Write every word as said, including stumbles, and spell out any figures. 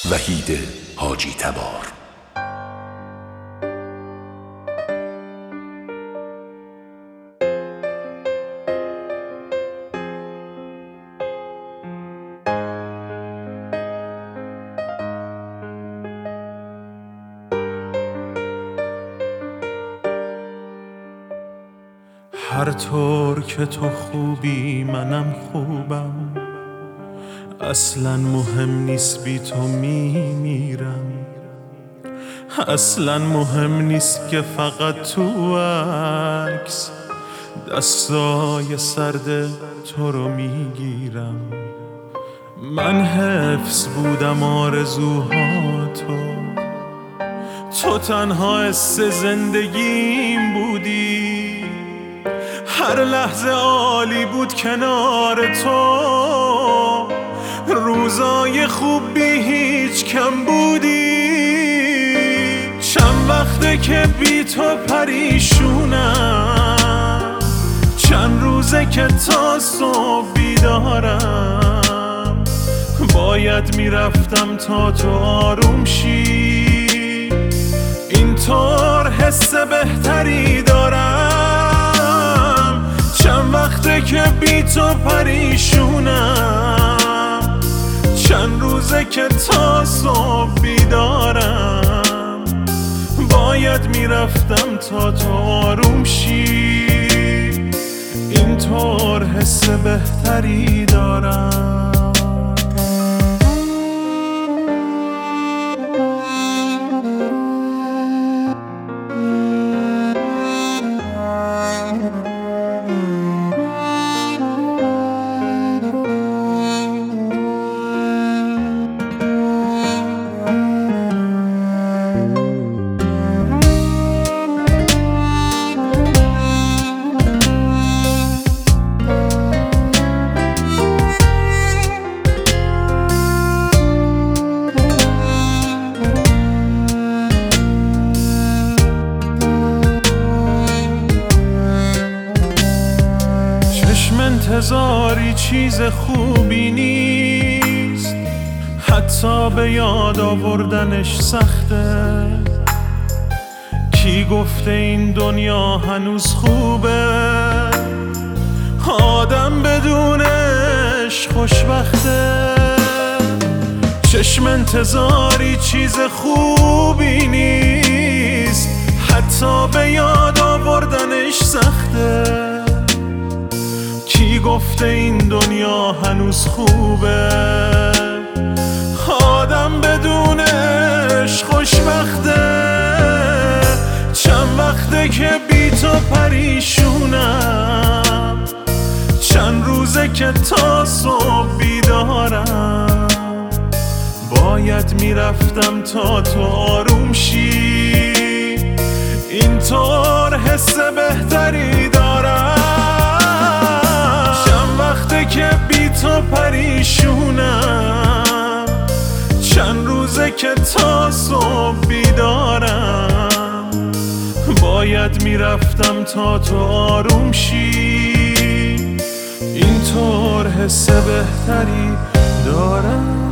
وحید حاجی تبار. هر طور که تو خوبی منم خوبم، اصلا مهم نیست بی تو میمیرم. اصلا مهم نیست که فقط تو عکس دستای سرد تو رو میگیرم. من حفظ بودم آرزوهاتو، تو تنها حس زندگیم بودی. هر لحظه عالی بود کنار تو، روزای خوب بی هیچ کم بودی. چند وقته که بی تو پریشونم، چند روزه که تا صبح بیدارم. باید میرفتم تا تو آروم شی، اینطور حس بهتری دارم. چند وقته که بی تو پریشونم، چند روزه که تا صبح بیدارم. باید میرفتم تا تو آروم شی، اینطور حس بهتری دارم. انتظاری چیز خوبی نیست، حتی به یاد آوردنش سخته. کی گفته این دنیا هنوز خوبه؟ آدم بدونش خوشبخته. چشم انتظاری چیز خوبی نیست، حتی به یاد آوردنش سخته. کی گفته این دنیا هنوز خوبه؟ آدم بدونش خوشبخته. چند وقته که بی تو پریشونم، چند روزه که تا صبح بیدارم. باید میرفتم تا تو آروم شی، اینطور حس بهتری دارم. که بی تو پریشونم، چند روزه که تا صبح بیدارم. باید میرفتم تا تو آروم شی، اینطور حس بهتری دارم.